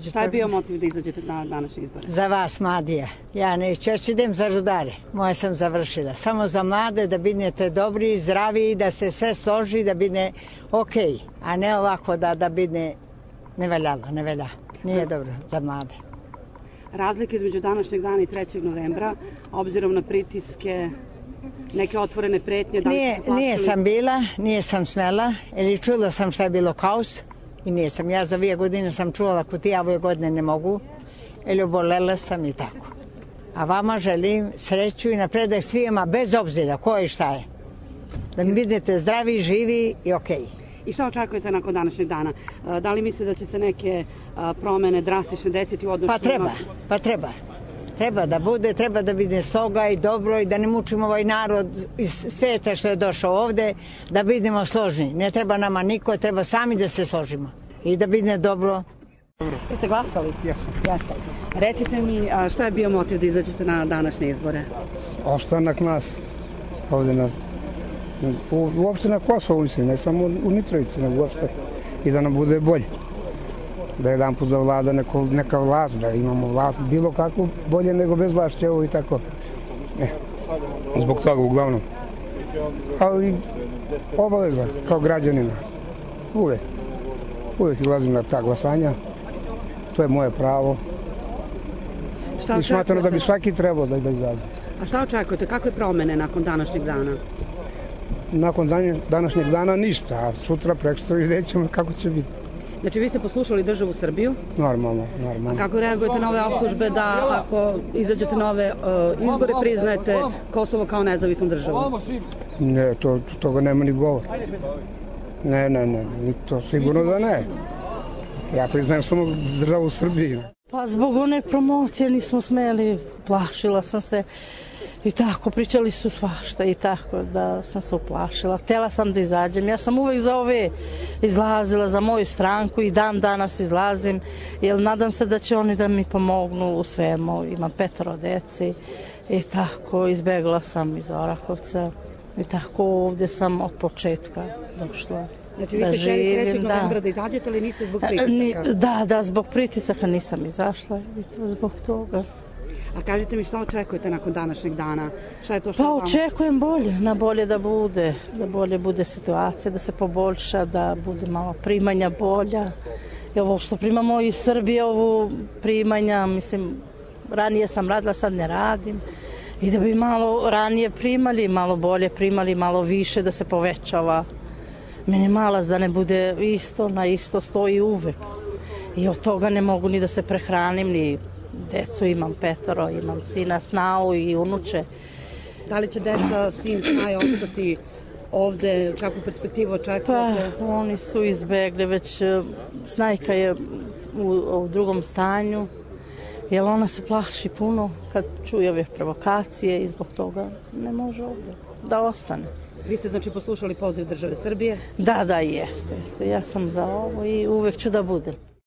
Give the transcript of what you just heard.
izađete. Šta je bio motiv da izađete na današnje izbore? Za vas, mladija. Ja neću idem za rudare. Moje sam završila. Samo za mlade da bidnete dobri, zdravi, da se sve složi, da bidne okej. A ne ovako da bidne ne velja. Nije dobro za mlade. Razlike između današnjeg dana i 3. novembra, obzirom na pritiske, neke otvorene pretnje... Nije sam bila, nije sam smela, ili čula sam šta je bilo kaos i nije sam. Ja za 2 godine sam čuvala ko ti ove godine ne mogu, ili obolela sam i tako. A vama želim sreću i napredak svima, bez obzira ko je i šta je. Da mi vidite zdravi, živi i okej. I šta očekujete nakon današnjeg dana? Da li mislite da će se neke promene drastične desiti u odnosu... Pa treba. Treba da bude, treba da bude sloga i dobro i da ne mučimo ovaj narod iz sveta što je došao ovde, da budemo složni. Ne treba nama niko, treba sami da se složimo i da bude dobro. Jeste glasali? Jesam. Recite mi, šta je bio motiv da izađete na današnje izbore? Ostanak nas ovde uopšte na Kosovu, mislim, ne samo u Mitrovici, nego uopšte i da nam bude bolje. Da jedan put zavlada neka vlast, da imamo vlast bilo kako bolje nego bez vlasti, evo i tako. Zbog toga uglavnom. Ali obaveza kao građanina. Uvijek izlazim na ta glasanja. To je moje pravo. I smatram da bi svaki trebao da izađe. A šta očekujete? Kakve promene nakon današnjeg dana? Nakon današnjeg dana ništa, a sutra prekosutra vidjet ćemo kako će biti. Znači vi ste poslušali državu Srbiju? Normalno. A kako reagujete na ove optužbe da ako izađete na ove izbore priznajete Kosovo kao nezavisnu državu? Ne, toga nema ni govora. Ne, to sigurno da ne. Ja priznajem samo državu Srbiju. Pa zbog one promocije nismo smeli, plašila sam se. I tako, pričali su svašta i tako da sam se uplašila. Htjela sam da izađem. Ja sam uvek za ove izlazila, za moju stranku i dan danas izlazim. Jer nadam se da će oni da mi pomognu u svemu. Imam 5 deci i tako, izbegla sam iz Orahovca. I tako ovdje sam od početka došla. Znači vi ste htjeli 3. novembra da izađete, ali niste zbog pritisaka? Da, zbog pritisaka nisam izašla i to zbog toga. A kažite mi šta očekujete nakon današnjeg dana? Šta je to što Pa očekujem bolje da bolje bude situacija, da se poboljša, da bude malo primanja bolja. I ovo što primamo iz Srbije, ovo primanja, mislim, ranije sam radila, sad ne radim. I da bi malo ranije primali, malo bolje primali, malo više, da se povećava minimalac, da ne bude isto, na isto stoji uvek. I od toga ne mogu ni da se prehranim, ni decu imam 5, imam sina Snau i unuče. Da li će deca, sin Snaj ostati ovde, kakvu perspektivu očekujete? Pa oni su izbegli, već Snajka je u drugom stanju, jer ona se plaši puno kad čuje ove provokacije i zbog toga ne može ovde da ostane. Vi ste znači poslušali poziv države Srbije? Da, jeste. Ja sam za ovo i uvek ću da budem.